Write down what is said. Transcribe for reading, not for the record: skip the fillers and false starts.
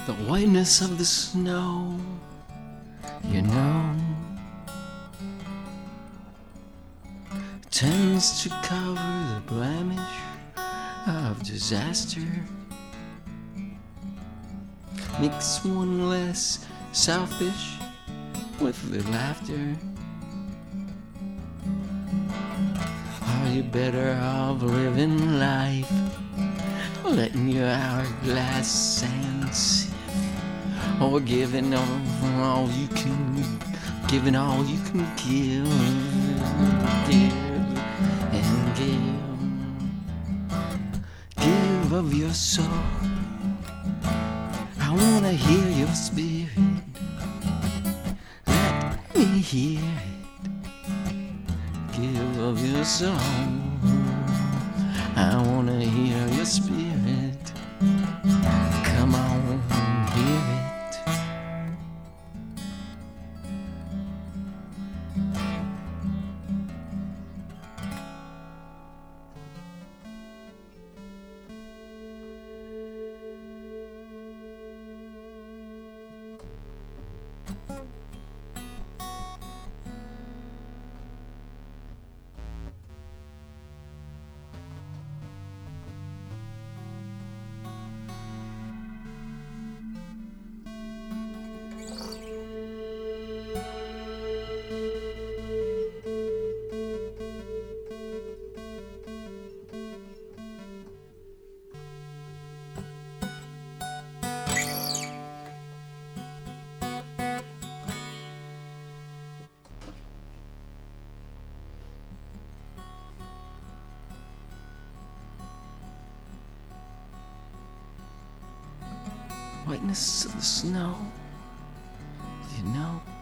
The whiteness of the snow, you know, tends to cover the blemish of disaster. Makes one less selfish with the laughter. Are you better off living life, letting your hourglass sand sift, or giving all you can give, and give of your soul. I wanna hear your spirit, let me hear it. Give of your soul. I wanna hear your spirit. Come on, hear it. Whiteness of the snow, you know.